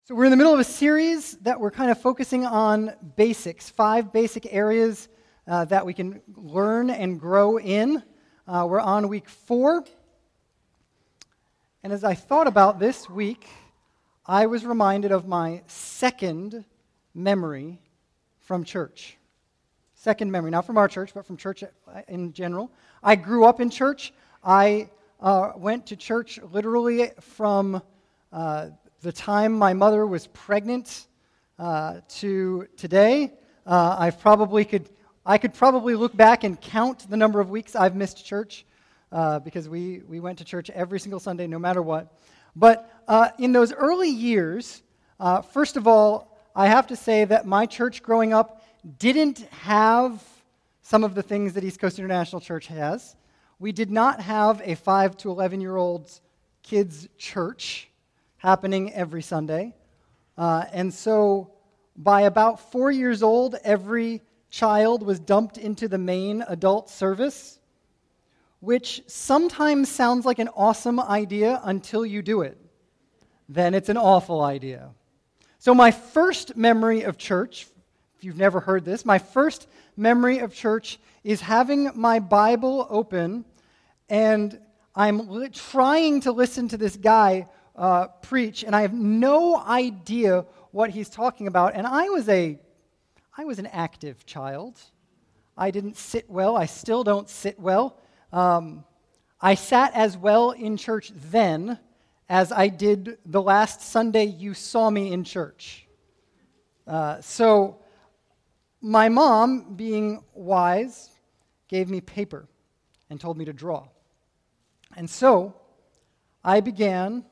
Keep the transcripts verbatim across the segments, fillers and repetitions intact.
So we're in the middle of a series that we're kind of focusing on basics, five basic areas uh, that we can learn and grow in. Uh, we're on week four. And as I thought about this week, I was reminded of my second memory from church. Second memory, not from our church, but from church in general. I grew up in church. I uh, went to church literally from uh, the time my mother was pregnant uh, to today. Uh, I probably could, I could probably look back and count the number of weeks I've missed church uh, because we, we went to church every single Sunday, no matter what. But uh, in those early years, uh, first of all, I have to say that my church growing up didn't have some of the things that East Coast International Church has. We did not have a five to eleven-year-olds kids' church happening every Sunday. Uh, and so by about four years old, every child was dumped into the main adult service, which sometimes sounds like an awesome idea until you do it. Then it's an awful idea. So my first memory of church, if you've never heard this, my first memory of church is having my Bible open, and I'm li- trying to listen to this guy uh, preach, and I have no idea what he's talking about. And I was a, I was an active child. I didn't sit well. I still don't sit well. Um, I sat as well in church then as I did the last Sunday you saw me in church. Uh, so my mom, being wise, gave me paper and told me to draw. And so I began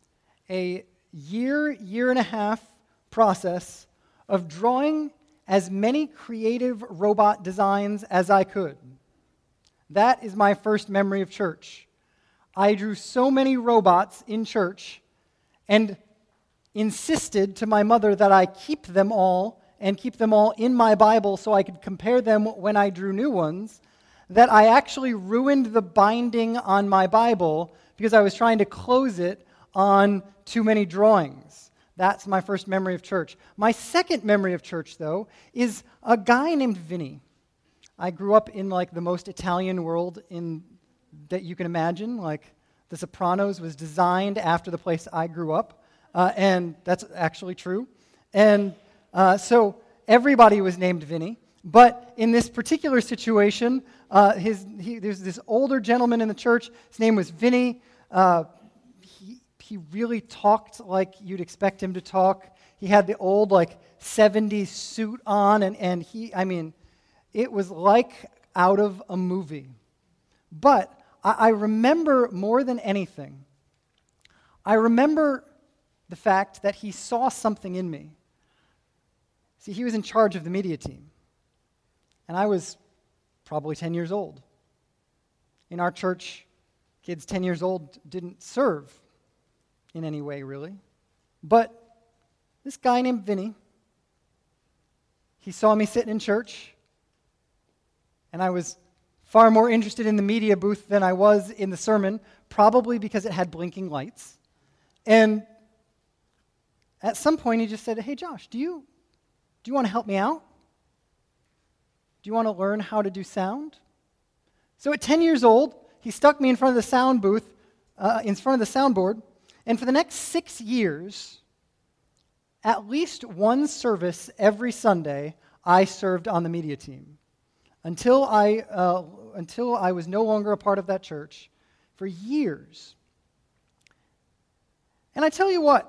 a year, year and a half process of drawing as many creative robot designs as I could. That is my first memory of church. I drew so many robots in church and insisted to my mother that I keep them all and keep them all in my Bible so I could compare them when I drew new ones, that I actually ruined the binding on my Bible because I was trying to close it on too many drawings. That's my first memory of church. My second memory of church, though, is a guy named Vinny. I grew up in like the most Italian world in that you can imagine. Like The Sopranos was designed after the place I grew up, uh, and that's actually true. And uh, so everybody was named Vinny. But in this particular situation, uh, his he, there's this older gentleman in the church. His name was Vinny. Uh, he he really talked like you'd expect him to talk. He had the old like seventies suit on, and and he I mean, it was like out of a movie. But I, I remember more than anything. I remember the fact that he saw something in me. See, he was in charge of the media team. And I was probably ten years old. In our church, kids ten years old didn't serve in any way, really. But this guy named Vinny, he saw me sitting in church, and I was far more interested in the media booth than I was in the sermon, probably because it had blinking lights. And at some point, he just said, "Hey, Josh, do you do you want to help me out? Do you want to learn how to do sound?" So at ten years old, he stuck me in front of the sound booth, uh, in front of the soundboard, and for the next six years, at least one service every Sunday, I served on the media team. Until I, uh, until I was no longer a part of that church for years. And I tell you what,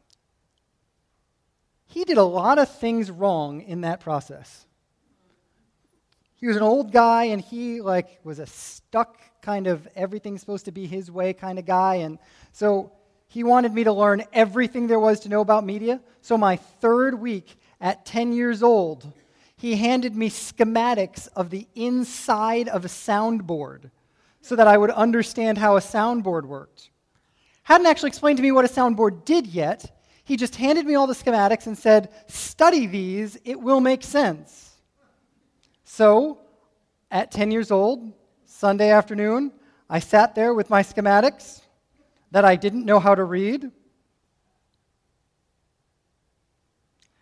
he did a lot of things wrong in that process. He was an old guy, and he like was a stuck kind of everything's supposed to be his way kind of guy, and so he wanted me to learn everything there was to know about media. So my third week at ten years old, he handed me schematics of the inside of a soundboard so that I would understand how a soundboard worked. Hadn't actually explained to me what a soundboard did yet. He just handed me all the schematics and said, "Study these, it will make sense." So, at ten years old, Sunday afternoon, I sat there with my schematics that I didn't know how to read.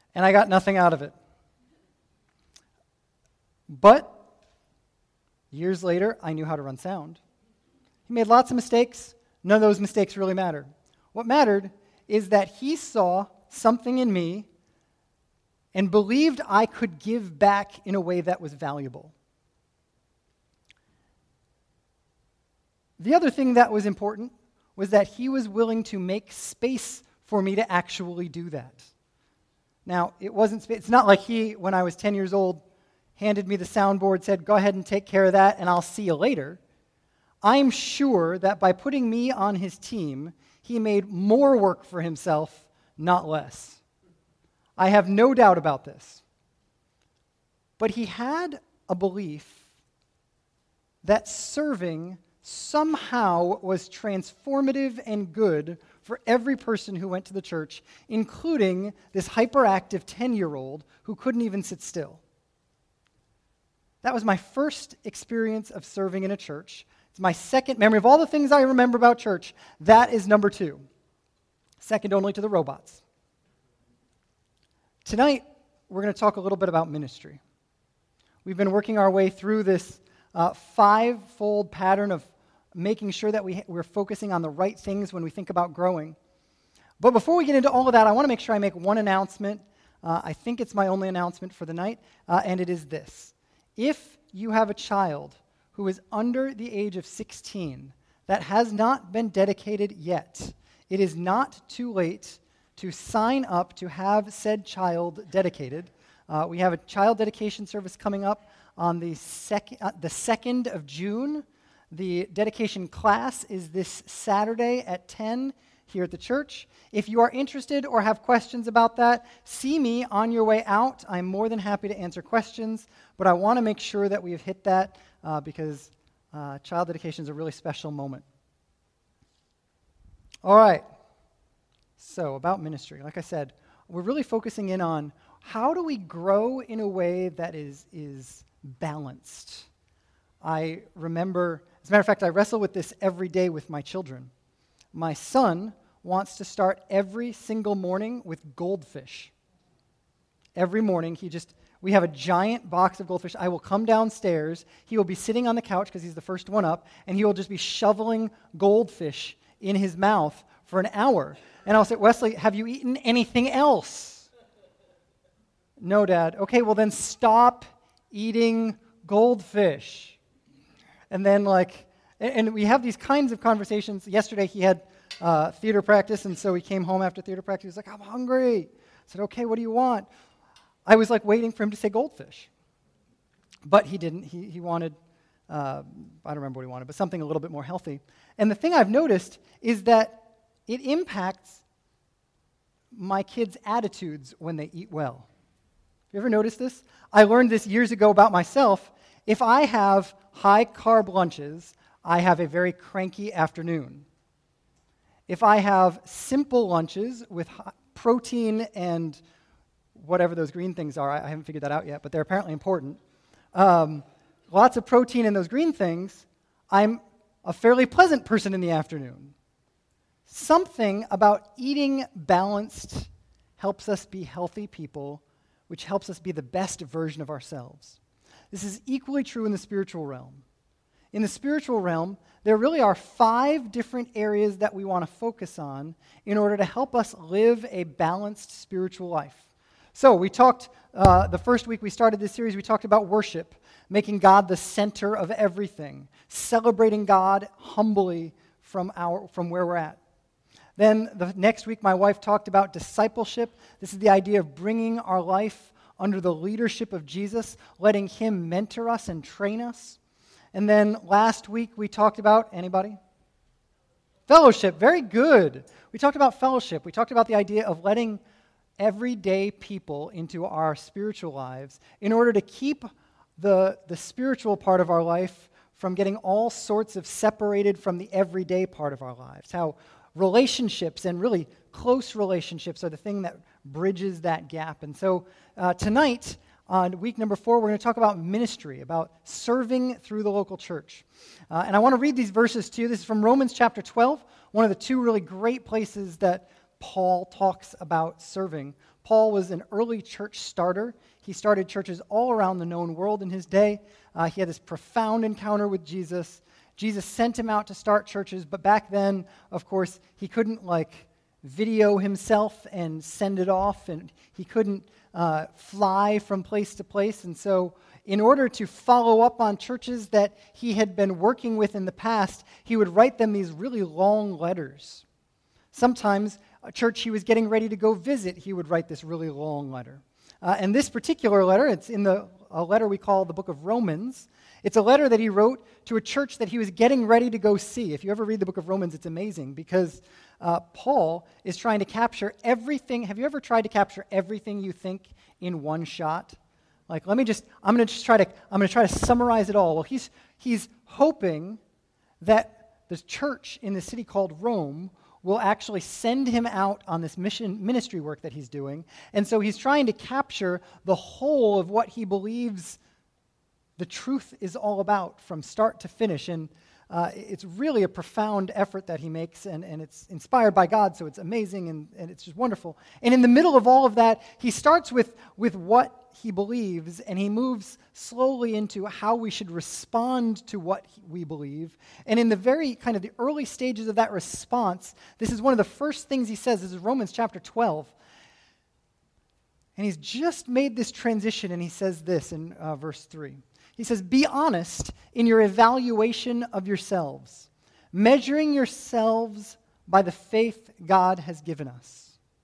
and I got nothing out of it. But years later, I knew how to run sound. He made lots of mistakes. None of those mistakes really mattered. What mattered is that he saw something in me and believed I could give back in a way that was valuable. The other thing that was important was that he was willing to make space for me to actually do that. Now, it wasn't spa- it's not like he, when I was ten years old, handed me the soundboard, said, go ahead and take care of that, and I'll see you later. I'm sure that by putting me on his team, he made more work for himself, not less. I have no doubt about this. But he had a belief that serving somehow was transformative and good for every person who went to the church, including this hyperactive ten-year-old who couldn't even sit still. That was my first experience of serving in a church. It's my second memory. Of all the things I remember about church, that is number two, second only to the robots. Tonight, we're going to talk a little bit about ministry. We've been working our way through this uh, five-fold pattern of making sure that we, we're focusing on the right things when we think about growing. But before we get into all of that, I want to make sure I make one announcement. Uh, I think it's my only announcement for the night, uh, and it is this. If you have a child who is under the age of sixteen that has not been dedicated yet, it is not too late to sign up to have said child dedicated. Uh, we have a child dedication service coming up on the, sec- uh, the second of June. The dedication class is this Saturday at ten here at the church. If you are interested or have questions about that, see me on your way out. I'm more than happy to answer questions, but I want to make sure that we've hit that uh, because uh, child dedication is a really special moment. All right. So about ministry, like I said, we're really focusing in on how do we grow in a way that is, is balanced. I remember, as a matter of fact, I wrestle with this every day with my children. My son wants to start every single morning with goldfish. Every morning, he just, we have a giant box of goldfish. I will come downstairs, he will be sitting on the couch because he's the first one up, and he will just be shoveling goldfish in his mouth for an hour. And I'll say, Wesley, have you eaten anything else? No, Dad. Okay, well then stop eating goldfish. And then like, and, and we have these kinds of conversations. Yesterday he had uh, theater practice, and so he came home after theater practice. He was like, I'm hungry. I said, okay, what do you want? I was like waiting for him to say goldfish. But he didn't. He, he wanted, uh, I don't remember what he wanted, but something a little bit more healthy. And the thing I've noticed is that it impacts my kids' attitudes when they eat well. You ever notice this? I learned this years ago about myself. If I have high-carb lunches, I have a very cranky afternoon. If I have simple lunches with protein and whatever those green things are, I haven't figured that out yet, but they're apparently important. Um, lots of protein in those green things, I'm a fairly pleasant person in the afternoon. Something about eating balanced helps us be healthy people, which helps us be the best version of ourselves. This is equally true in the spiritual realm. In the spiritual realm, there really are five different areas that we want to focus on in order to help us live a balanced spiritual life. So we talked, uh, the first week we started this series, we talked about worship, making God the center of everything, celebrating God humbly from our from where we're at. Then the next week, my wife talked about discipleship. This is the idea of bringing our life under the leadership of Jesus, letting him mentor us and train us. And then last week, we talked about, anybody? Fellowship, very good. We talked about fellowship. We talked about the idea of letting everyday people into our spiritual lives in order to keep the, the spiritual part of our life from getting all sorts of separated from the everyday part of our lives. How relationships and really close relationships are the thing that bridges that gap. And so uh, tonight, on week number four, we're going to talk about ministry, about serving through the local church. Uh, and I want to read these verses to you. This is from Romans chapter twelve, one of the two really great places that Paul talks about serving. Paul was an early church starter. He started churches all around the known world in his day. Uh, he had this profound encounter with Jesus. Jesus sent him out to start churches, but back then, of course, he couldn't like video himself and send it off, and he couldn't uh, fly from place to place. And so in order to follow up on churches that he had been working with in the past, he would write them these really long letters. Sometimes a church he was getting ready to go visit, he would write this really long letter. Uh, and this particular letter, it's in the a letter we call the book of Romans. It's a letter that he wrote to a church that he was getting ready to go see. If you ever read the book of Romans, it's amazing because uh, Paul is trying to capture everything. Have you ever tried to capture everything you think in one shot? Like, let me just, I'm going to just try to, I'm going to try to summarize it all. Well, he's he's hoping that the church in the city called Rome will actually send him out on this mission ministry work that he's doing. And so he's trying to capture the whole of what he believes the truth is all about from start to finish. And uh, it's really a profound effort that he makes, and, and it's inspired by God, so it's amazing, and, and it's just wonderful. And in the middle of all of that, he starts with, with what he believes, and he moves slowly into how we should respond to what we believe. And in the very kind of the early stages of that response, this is one of the first things he says. This is Romans chapter twelve. And he's just made this transition, and he says this in uh, verse three. He says, "Be honest in your evaluation of yourselves, measuring yourselves by the faith God has given us.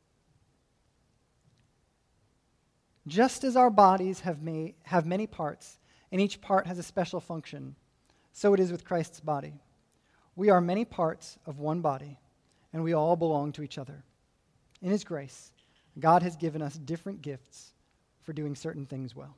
Just as our bodies have, may, have many parts, and each part has a special function, so it is with Christ's body. We are many parts of one body, and we all belong to each other. In His grace, God has given us different gifts for doing certain things well."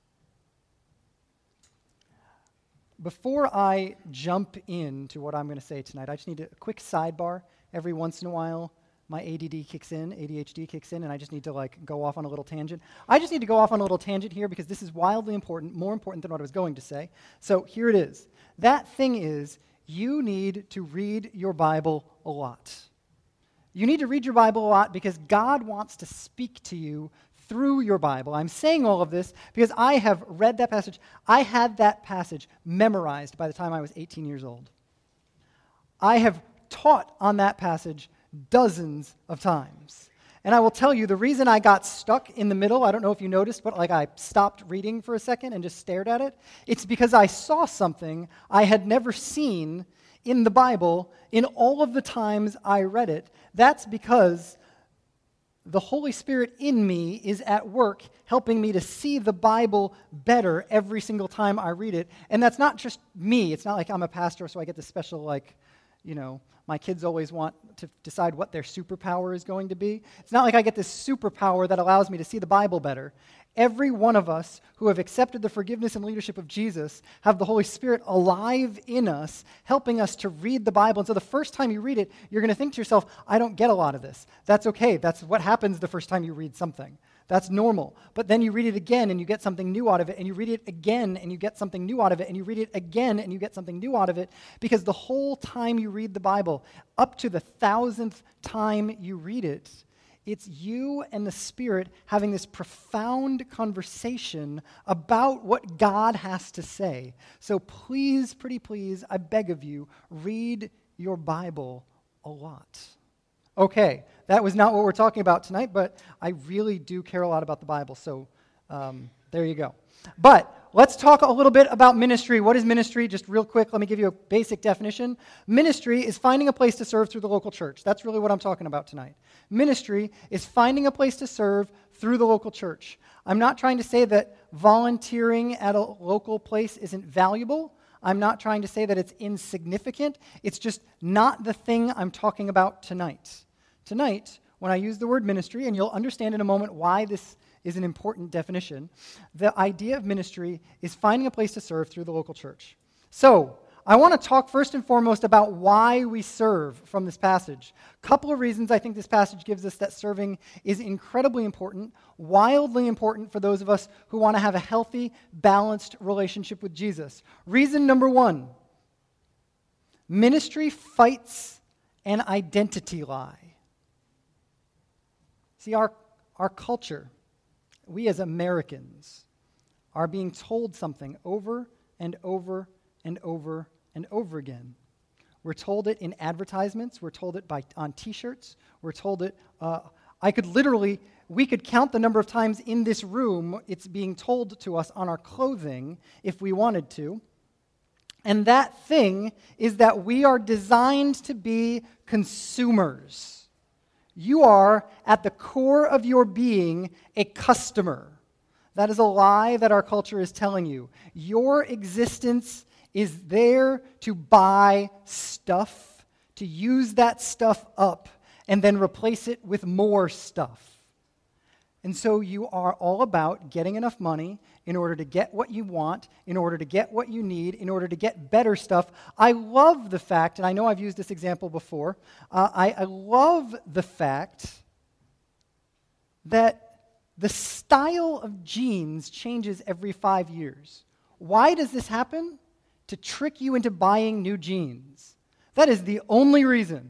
Before I jump into what I'm going to say tonight, I just need a quick sidebar. Every once in a while, my A D D kicks in, A D H D kicks in, and I just need to like go off on a little tangent. I just need to go off on a little tangent here because this is wildly important, more important than what I was going to say. So here it is. That thing is, you need to read your Bible a lot. You need to read your Bible a lot because God wants to speak to you through your Bible. I'm saying all of this because I have read that passage. I had that passage memorized by the time I was eighteen years old. I have taught on that passage dozens of times. And I will tell you, the reason I got stuck in the middle, I don't know if you noticed, but like I stopped reading for a second and just stared at it, it's because I saw something I had never seen in the Bible in all of the times I read it. That's because the Holy Spirit in me is at work helping me to see the Bible better every single time I read it. And that's not just me. It's not like I'm a pastor, so I get this special, like, you know, my kids always want to decide what their superpower is going to be. It's not like I get this superpower that allows me to see the Bible better. Every one of us who have accepted the forgiveness and leadership of Jesus have the Holy Spirit alive in us, helping us to read the Bible. And so the first time you read it, you're going to think to yourself, I don't get a lot of this. That's okay. That's what happens the first time you read something. That's normal. But then you read it again and you get something new out of it, and you read it again and you get something new out of it, and you read it again and you get something new out of it, because the whole time you read the Bible, up to the thousandth time you read it, it's you and the Spirit having this profound conversation about what God has to say. So please, pretty please, I beg of you, read your Bible a lot. Okay, that was not what we're talking about tonight, but I really do care a lot about the Bible, so um, there you go. But let's talk a little bit about ministry. What is ministry? Just real quick, let me give you a basic definition. Ministry is finding a place to serve through the local church. That's really what I'm talking about tonight. Ministry is finding a place to serve through the local church. I'm not trying to say that volunteering at a local place isn't valuable. I'm not trying to say that it's insignificant. It's just not the thing I'm talking about tonight. Tonight, when I use the word ministry, and you'll understand in a moment why this is an important definition, the idea of ministry is finding a place to serve through the local church. So, I want to talk first and foremost about why we serve from this passage. A couple of reasons I think this passage gives us that serving is incredibly important, wildly important for those of us who want to have a healthy, balanced relationship with Jesus. Reason number one, ministry fights an identity lie. See, our, our culture, we as Americans, are being told something over and over and over and over again. We're told it in advertisements. We're told it by on T-shirts. We're told it, uh, I could literally, we could count the number of times in this room it's being told to us on our clothing if we wanted to. And that thing is that we are designed to be consumers. You are, at the core of your being, a customer. That is a lie that our culture is telling you. Your existence is there to buy stuff, to use that stuff up, and then replace it with more stuff. And so you are all about getting enough money in order to get what you want, in order to get what you need, in order to get better stuff. I love the fact, and I know I've used this example before, uh, I, I love the fact that the style of jeans changes every five years. Why does this happen? To trick you into buying new jeans. That is the only reason.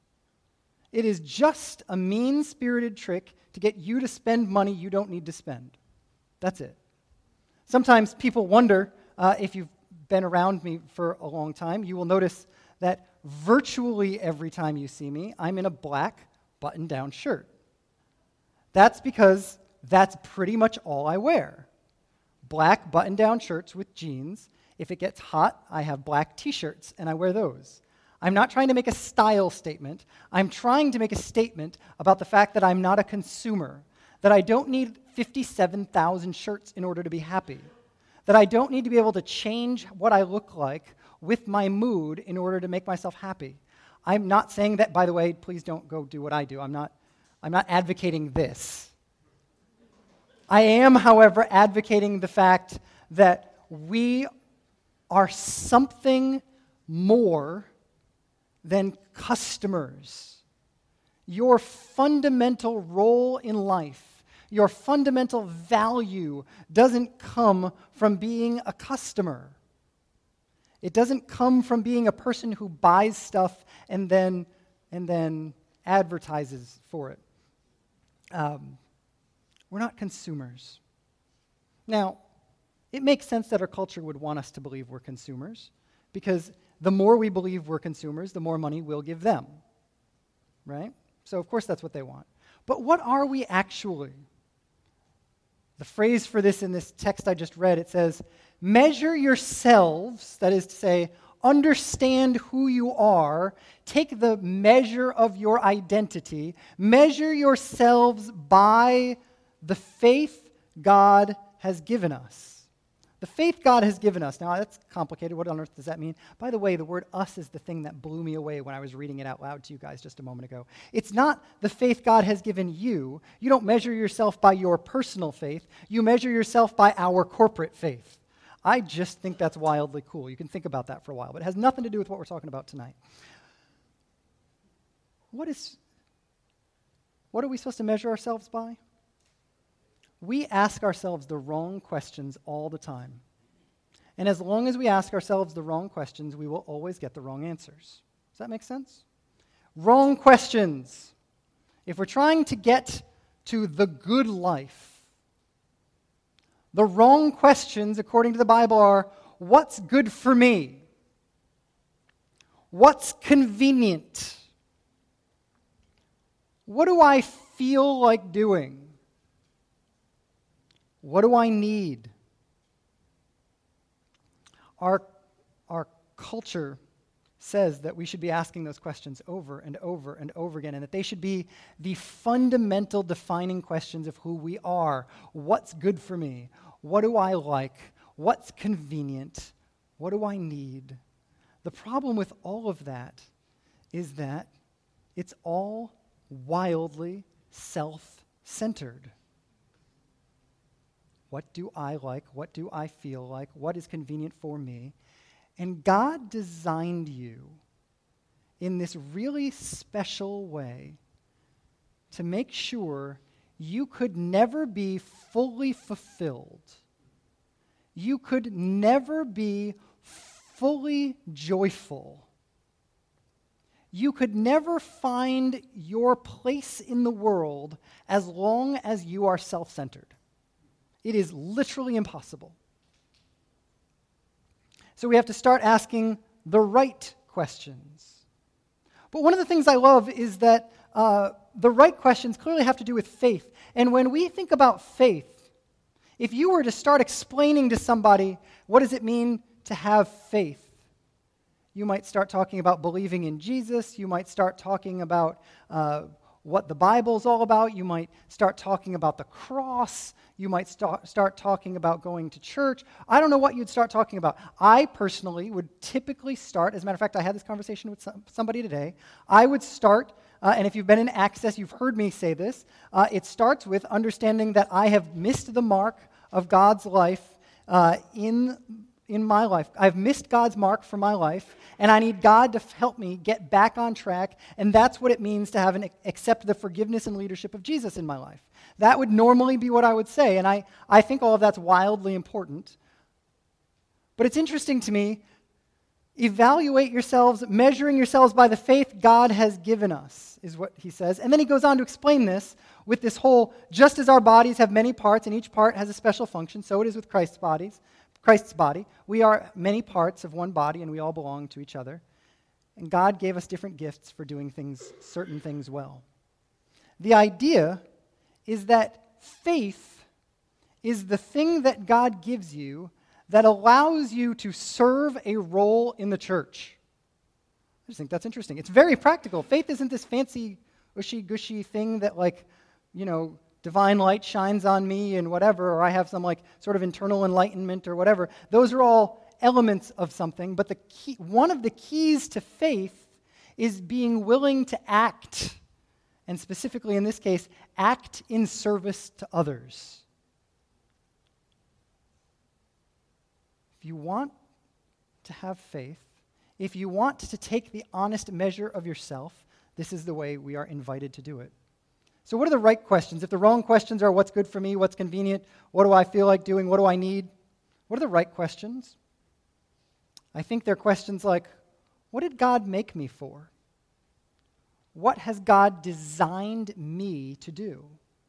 It is just a mean-spirited trick to get you to spend money you don't need to spend. That's it. Sometimes people wonder, uh, if you've been around me for a long time, you will notice that virtually every time you see me, I'm in a black button-down shirt. That's because that's pretty much all I wear. Black button-down shirts with jeans. If it gets hot, I have black T-shirts, and I wear those. I'm not trying to make a style statement. I'm trying to make a statement about the fact that I'm not a consumer, that I don't need fifty-seven thousand shirts in order to be happy, that I don't need to be able to change what I look like with my mood in order to make myself happy. I'm not saying that, by the way, please don't go do what I do. I'm not, I'm not advocating this. I am, however, advocating the fact that we are something more than customers. Your fundamental role in life, your fundamental value doesn't come from being a customer. It doesn't come from being a person who buys stuff and then, and then advertises for it. Um, we're not consumers. Now, it makes sense that our culture would want us to believe we're consumers, because the more we believe we're consumers, the more money we'll give them, right? So of course that's what they want. But what are we actually? The phrase for this in this text I just read, it says, measure yourselves, that is to say, understand who you are, take the measure of your identity, measure yourselves by the faith God has given us. The faith God has given us. Now, that's complicated. What on earth does that mean? By the way, the word us is the thing that blew me away when I was reading it out loud to you guys just a moment ago. It's not the faith God has given you. You don't measure yourself by your personal faith. You measure yourself by our corporate faith. I just think that's wildly cool. You can think about that for a while, but it has nothing to do with what we're talking about tonight. What is, what are we supposed to measure ourselves by? We ask ourselves the wrong questions all the time. And as long as we ask ourselves the wrong questions, we will always get the wrong answers. Does that make sense? Wrong questions. If we're trying to get to the good life, the wrong questions, according to the Bible, are, what's good for me? What's convenient? What do I feel like doing? What do I need? Our, our culture says that we should be asking those questions over and over and over again, and that they should be the fundamental defining questions of who we are. What's good for me? What do I like? What's convenient? What do I need? The problem with all of that is that it's all wildly self-centered. What do I like? What do I feel like? What is convenient for me? And God designed you in this really special way to make sure you could never be fully fulfilled. You could never be fully joyful. you could never find your place in the world as long as you are self-centered. It is literally impossible. So we have to start asking the right questions. But one of the things I love is that uh, the right questions clearly have to do with faith. And when we think about faith, if you were to start explaining to somebody, what does it mean to have faith? You might start talking about believing in Jesus. You might start talking about uh, what the Bible's all about. You might start talking about the cross. You might start, start talking about going to church. I don't know what you'd start talking about. I personally would typically start, as a matter of fact, I had this conversation with some, somebody today. I would start, uh, and if you've been in Access, you've heard me say this, uh, it starts with understanding that I have missed the mark of God's life uh, in in my life. I've missed God's mark for my life, and I need God to f- help me get back on track, and that's what it means to have an accept the forgiveness and leadership of Jesus in my life. That would normally be what I would say, and I, I think all of that's wildly important. But it's interesting to me, evaluate yourselves, measuring yourselves by the faith God has given us, is what he says. And then he goes on to explain this with this whole, just as our bodies have many parts, and each part has a special function, so it is with Christ's bodies. Christ's body. We are many parts of one body, and we all belong to each other. And God gave us different gifts for doing things, certain things well. The idea is that faith is the thing that God gives you that allows you to serve a role in the church. I just think that's interesting. It's very practical. Faith isn't this fancy, ushy-gushy thing that, like, you know, divine light shines on me and whatever, or I have some like sort of internal enlightenment or whatever. Those are all elements of something, but the key, one of the keys to faith is being willing to act, and specifically in this case, act in service to others. If you want to have faith, if you want to take the honest measure of yourself, this is the way we are invited to do it. So what are the right questions? If the wrong questions are what's good for me, what's convenient, what do I feel like doing, what do I need? What are the right questions? I think they're questions like, what did God make me for? What has God designed me to do?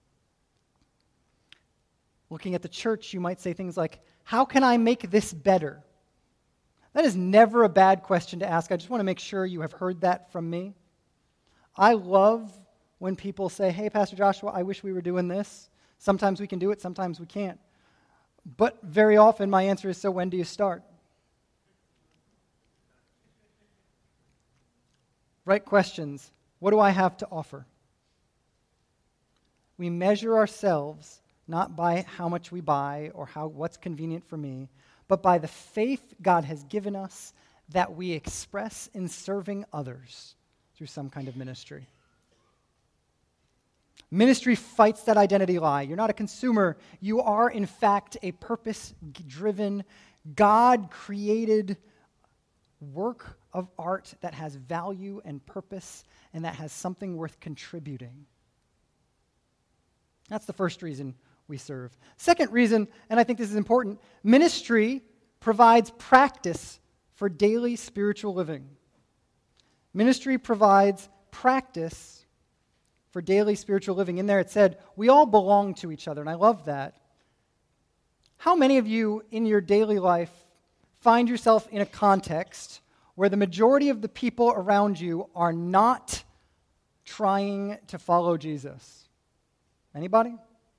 Looking at the church, you might say things like, how can I make this better? That is never a bad question to ask. I just want to make sure you have heard that from me. I love when people say, hey, Pastor Joshua, I wish we were doing this. Sometimes we can do it, sometimes we can't. But very often my answer is, so when do you start? Right questions. What do I have to offer? We measure ourselves not by how much we buy or how what's convenient for me, but by the faith God has given us that we express in serving others through some kind of ministry. Ministry fights that identity lie. You're not a consumer. You are, in fact, a purpose-driven, God-created work of art that has value and purpose and that has something worth contributing. That's the first reason we serve. Second reason, and I think this is important, ministry provides practice for daily spiritual living. Ministry provides practice for daily spiritual living. In there it said, we all belong to each other, and I love that. How many of you in your daily life find yourself in a context where the majority of the people around you are not trying to follow Jesus? Anybody?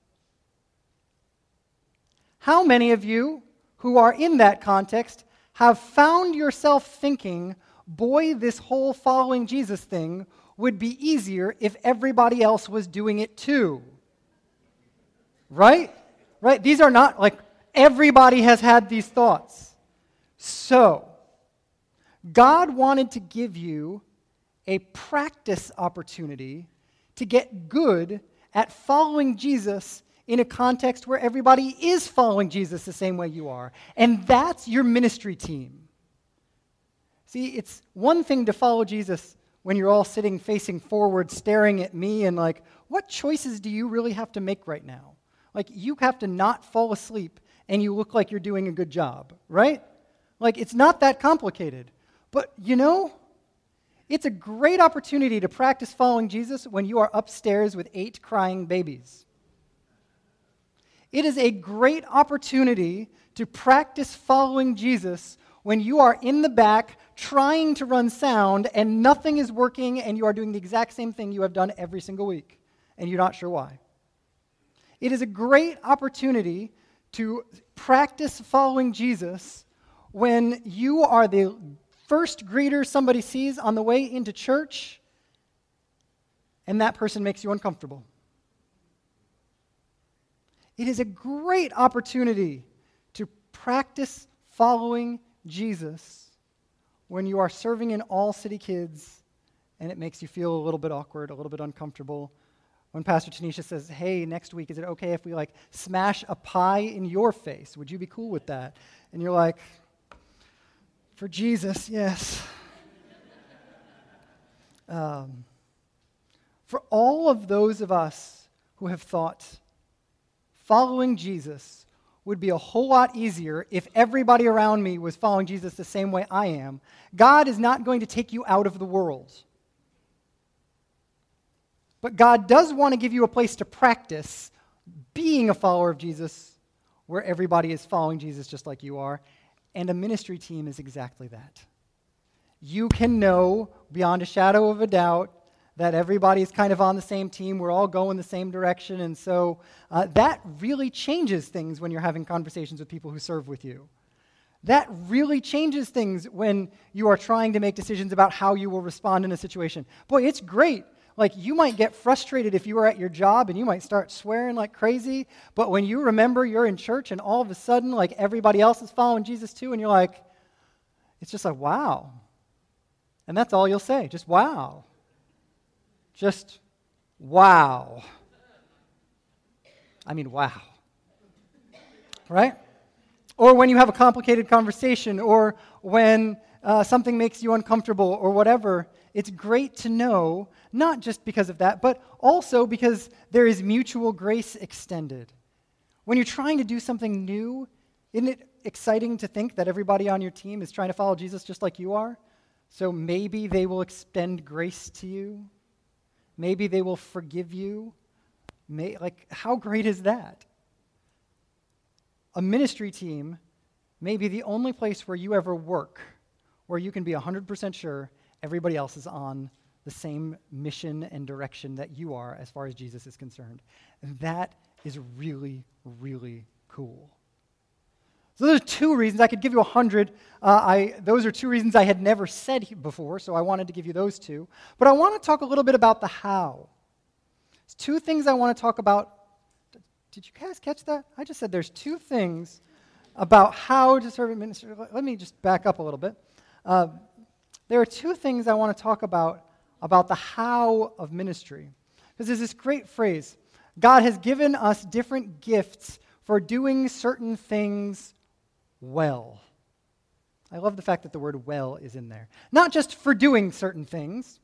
How many of you who are in that context have found yourself thinking, boy, this whole following Jesus thing would be easier if everybody else was doing it too? Right? Right? These are not like everybody has had these thoughts. So, God wanted to give you a practice opportunity to get good at following Jesus in a context where everybody is following Jesus the same way you are. And that's your ministry team. See, it's one thing to follow Jesus when you're all sitting facing forward, staring at me and like, what choices do you really have to make right now? Like, you have to not fall asleep and you look like you're doing a good job, right? Like, it's not that complicated. But, you know, It's a great opportunity to practice following Jesus when you are upstairs with eight crying babies. It is a great opportunity to practice following Jesus when you are in the back trying to run sound and nothing is working and you are doing the exact same thing you have done every single week and you're not sure why. It is a great opportunity to practice following Jesus when you are the first greeter somebody sees on the way into church and that person makes you uncomfortable. It is a great opportunity to practice following Jesus when you are serving in All City Kids and it makes you feel a little bit awkward, a little bit uncomfortable. When Pastor Tanisha says, hey, next week, is it okay if we like smash a pie in your face? Would you be cool with that? And you're like, for Jesus, yes. um, for all of those of us who have thought following Jesus would be a whole lot easier if everybody around me was following Jesus the same way I am, God is not going to take you out of the world. But God does want to give you a place to practice being a follower of Jesus where everybody is following Jesus just like you are. And a ministry team is exactly that. You can know beyond a shadow of a doubt that everybody's kind of on the same team. We're all going the same direction. And so uh, that really changes things when you're having conversations with people who serve with you. That really changes things when you are trying to make decisions about how you will respond in a situation. Boy, it's great. Like, you might get frustrated if you were at your job and you might start swearing like crazy, but when you remember you're in church and all of a sudden, like, everybody else is following Jesus too, and you're like, it's just like, wow. And that's all you'll say, just wow. Just wow. I mean, wow. Right? Or when you have a complicated conversation, or when uh, something makes you uncomfortable, or whatever, it's great to know, not just because of that, but also because there is mutual grace extended. When you're trying to do something new, isn't it exciting to think that everybody on your team is trying to follow Jesus just like you are? So maybe they will extend grace to you. Maybe they will forgive you. May, like, how great is that? A ministry team may be the only place where you ever work where you can be one hundred percent sure everybody else is on the same mission and direction that you are as far as Jesus is concerned. And that is really, really cool. So those are two reasons. I could give you a hundred. Uh, I, those are two reasons I had never said before, so I wanted to give you those two. But I want to talk a little bit about the how. There's two things I want to talk about. Did you guys catch that? I just said there's two things about how to serve in ministry. Let me just back up a little bit. Uh, there are two things I want to talk about about the how of ministry. Because there's this great phrase, God has given us different gifts for doing certain things well. I love the fact that the word well is in there. Not just for doing certain things,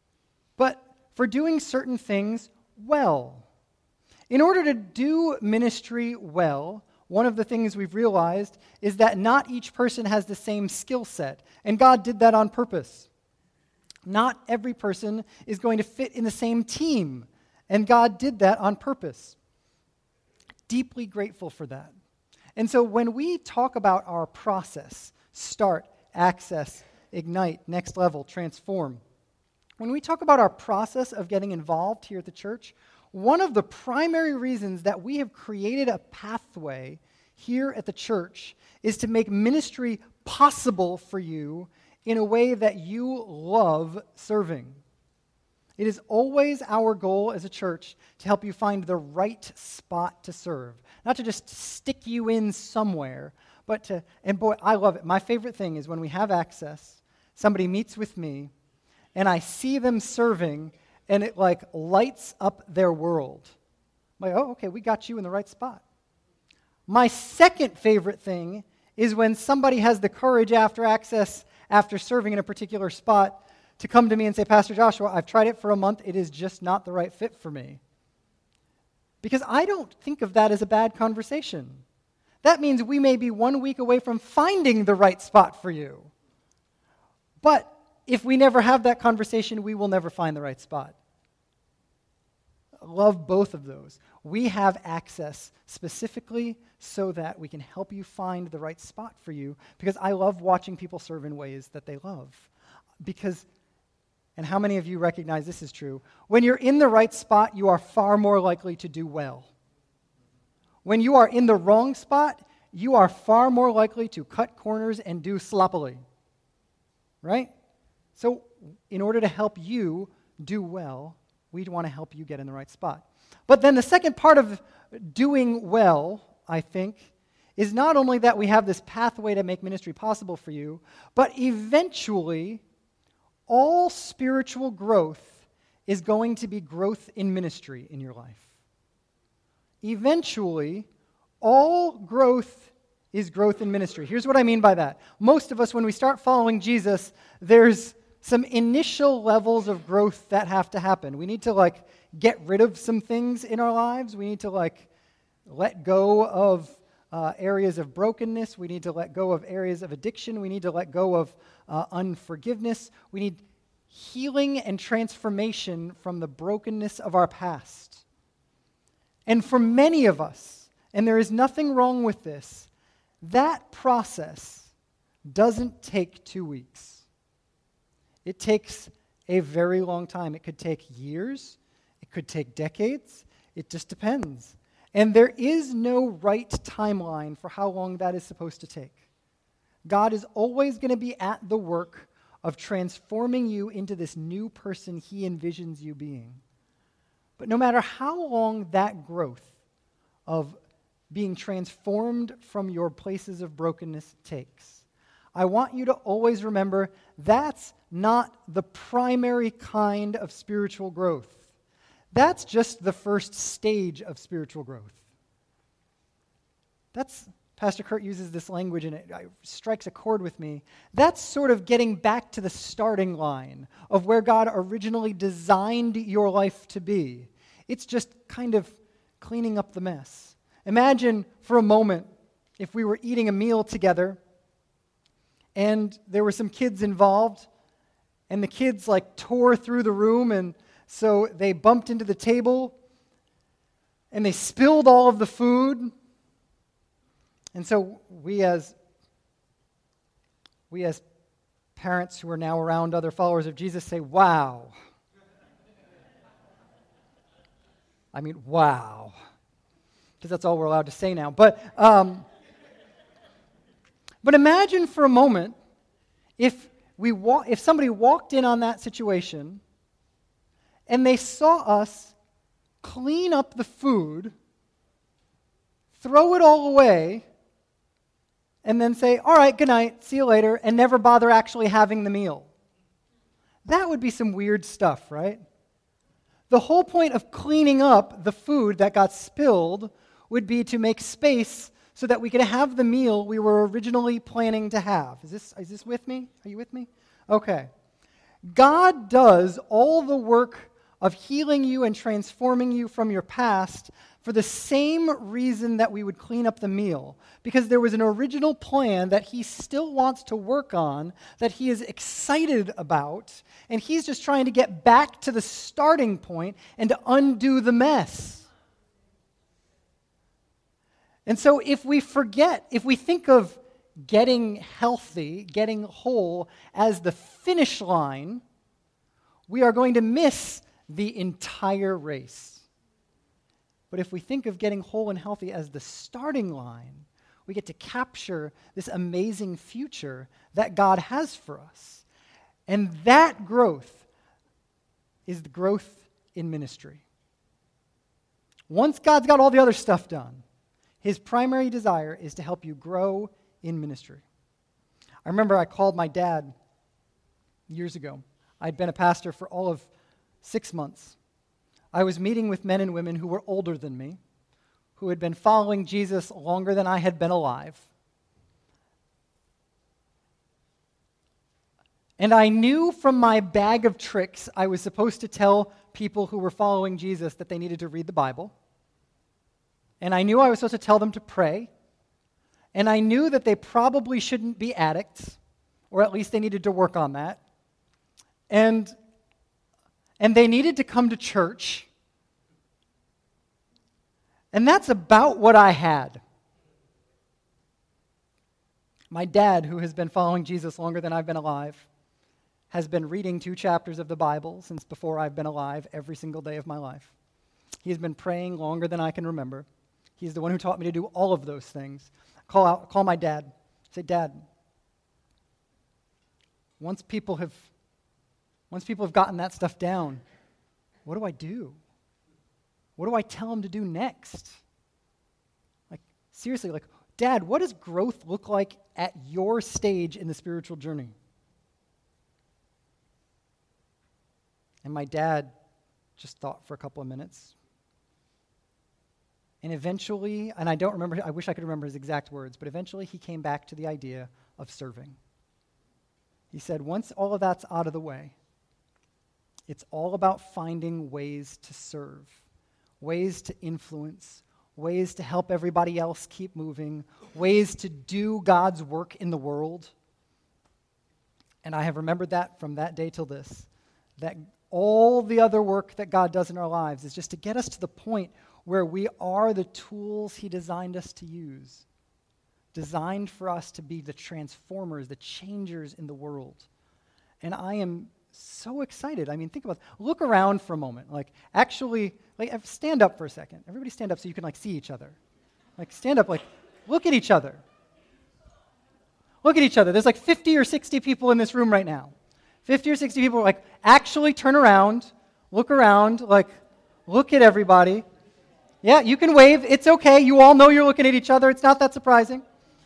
but for doing certain things well. In order to do ministry well, one of the things we've realized is that not each person has the same skill set, and God did that on purpose. Not every person is going to fit in the same team, and God did that on purpose. Deeply grateful for that. And so when we talk about our process, start, access, ignite, next level, transform, when we talk about our process of getting involved here at the church, one of the primary reasons that we have created a pathway here at the church is to make ministry possible for you in a way that you love serving. It is always our goal as a church to help you find the right spot to serve. Not to just stick you in somewhere, but to, and boy, I love it. My favorite thing is when we have access, somebody meets with me, and I see them serving, and it like lights up their world. I'm like, oh, okay, we got you in the right spot. My second favorite thing is when somebody has the courage after access, after serving in a particular spot, to come to me and say, Pastor Joshua, I've tried it for a month. It is just not the right fit for me. Because I don't think of that as a bad conversation. That means we may be one week away from finding the right spot for you. But if we never have that conversation, we will never find the right spot. Love both of those. We have access specifically so that we can help you find the right spot for you, because I love watching people serve in ways that they love. Because, and how many of you recognize this is true? When you're in the right spot, you are far more likely to do well. When you are in the wrong spot, you are far more likely to cut corners and do sloppily. Right? So, in order to help you do well, we'd want to help you get in the right spot. But then the second part of doing well, I think, is not only that we have this pathway to make ministry possible for you, but eventually, all spiritual growth is going to be growth in ministry in your life. Eventually, all growth is growth in ministry. Here's what I mean by that. Most of us, when we start following Jesus, there's some initial levels of growth that have to happen. We need to, like, get rid of some things in our lives. We need to, like, let go of uh, areas of brokenness. We need to let go of areas of addiction. We need to let go of uh, unforgiveness. We need healing and transformation from the brokenness of our past. And for many of us, and there is nothing wrong with this, that process doesn't take two weeks. It takes a very long time. It could take years. It could take decades. It just depends. And there is no right timeline for how long that is supposed to take. God is always going to be at the work of transforming you into this new person He envisions you being. But no matter how long that growth of being transformed from your places of brokenness takes, I want you to always remember that's not the primary kind of spiritual growth. That's just the first stage of spiritual growth. That's, Pastor Kurt uses this language and it strikes a chord with me. That's sort of getting back to the starting line of where God originally designed your life to be. It's just kind of cleaning up the mess. Imagine for a moment if we were eating a meal together and there were some kids involved, and the kids like tore through the room, and so they bumped into the table, and they spilled all of the food. And so we as we as parents who are now around other followers of Jesus say, wow. I mean, wow. Because that's all we're allowed to say now. But um, but imagine for a moment if we wa- if somebody walked in on that situation and they saw us clean up the food, throw it all away, and then say, all right, good night, see you later, and never bother actually having the meal. That would be some weird stuff, right? The whole point of cleaning up the food that got spilled would be to make space so that we could have the meal we were originally planning to have. Is this, is this with me? Are you with me? Okay. God does all the work of healing you and transforming you from your past for the same reason that we would clean up the meal. Because there was an original plan that He still wants to work on, that He is excited about, and He's just trying to get back to the starting point and to undo the mess. And so if we forget, if we think of getting healthy, getting whole as the finish line, we are going to miss the entire race. But if we think of getting whole and healthy as the starting line, we get to capture this amazing future that God has for us. And that growth is the growth in ministry. Once God's got all the other stuff done, His primary desire is to help you grow in ministry. I remember I called my dad years ago. I'd been a pastor for all of six months. I was meeting with men and women who were older than me, who had been following Jesus longer than I had been alive. And I knew from my bag of tricks I was supposed to tell people who were following Jesus that they needed to read the Bible. And I knew I was supposed to tell them to pray. And I knew that they probably shouldn't be addicts, or at least they needed to work on that. And, and they needed to come to church. And that's about what I had. My dad, who has been following Jesus longer than I've been alive, has been reading two chapters of the Bible since before I've been alive every single day of my life. He has been praying longer than I can remember. He's the one who taught me to do all of those things. Call out, call my dad. Say, Dad, once people have, once people have gotten that stuff down, what do I do? What do I tell them to do next? Like, seriously, like, Dad, what does growth look like at your stage in the spiritual journey? And my dad just thought for a couple of minutes. And eventually, and I don't remember, I wish I could remember his exact words, but eventually he came back to the idea of serving. He said, once all of that's out of the way, it's all about finding ways to serve, ways to influence, ways to help everybody else keep moving, ways to do God's work in the world. And I have remembered that from that day till this, that all the other work that God does in our lives is just to get us to the point where we are the tools he designed us to use, designed for us to be the transformers, the changers in the world. And I am so excited. I mean, think about it. Look around for a moment. Like, actually, like, stand up for a second. Everybody stand up so you can, like, see each other. Like, stand up, like, look at each other. Look at each other. There's like fifty or sixty people in this room right now. fifty or sixty people, like, actually turn around, look around, like, look at everybody. Yeah, you can wave. It's okay. You all know you're looking at each other. It's not that surprising.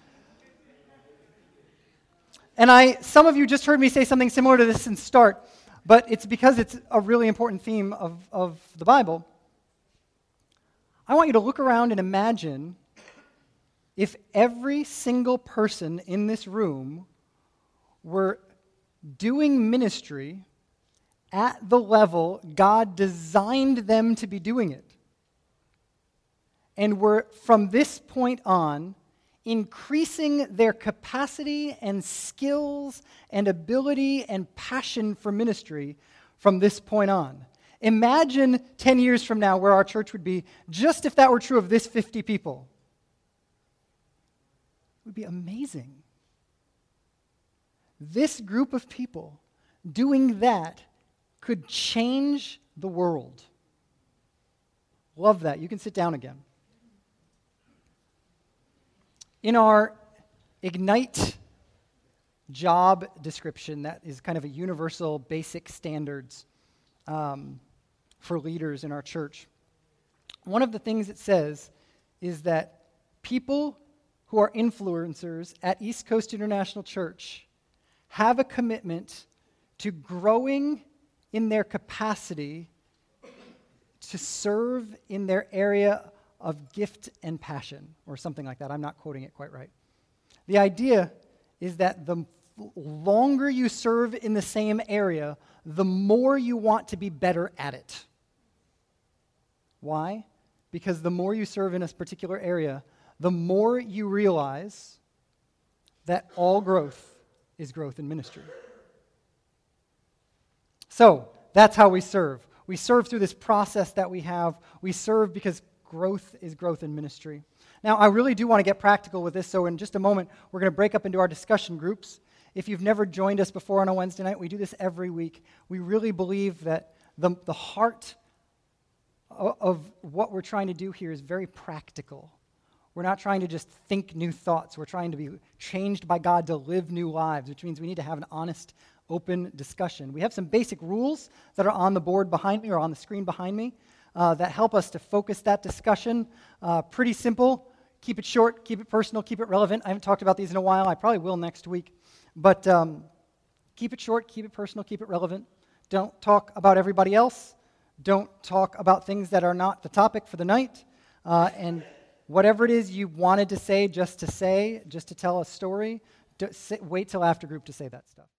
And I, some of you just heard me say something similar to this since start, but it's because it's a really important theme of, of the Bible. I want you to look around and imagine if every single person in this room were doing ministry at the level God designed them to be doing it. And were, from this point on, increasing their capacity and skills and ability and passion for ministry from this point on. Imagine ten years from now where our church would be, just if that were true of this fifty people. It would be amazing. This group of people doing that could change the world. Love that. You can sit down again. In our Ignite job description, that is kind of a universal basic standards um, for leaders in our church, one of the things it says is that people who are influencers at East Coast International Church have a commitment to growing in their capacity to serve in their area of gift and passion, or something like that. I'm not quoting it quite right. The idea is that the longer you serve in the same area, the more you want to be better at it. Why? Because the more you serve in a particular area, the more you realize that all growth is growth in ministry. So, that's how we serve. We serve through this process that we have. We serve because growth is growth in ministry. Now, I really do want to get practical with this, so in just a moment, we're going to break up into our discussion groups. If you've never joined us before on a Wednesday night, we do this every week. We really believe that the, the heart of, of what we're trying to do here is very practical. We're not trying to just think new thoughts. We're trying to be changed by God to live new lives, which means we need to have an honest, open discussion. We have some basic rules that are on the board behind me or on the screen behind me. Uh, that help us to focus that discussion. Uh, pretty simple. Keep it short, keep it personal, keep it relevant. I haven't talked about these in a while. I probably will next week. But um, keep it short, keep it personal, keep it relevant. Don't talk about everybody else. Don't talk about things that are not the topic for the night. Uh, and whatever it is you wanted to say just to say, just to tell a story, do, sit, wait till after group to say that stuff.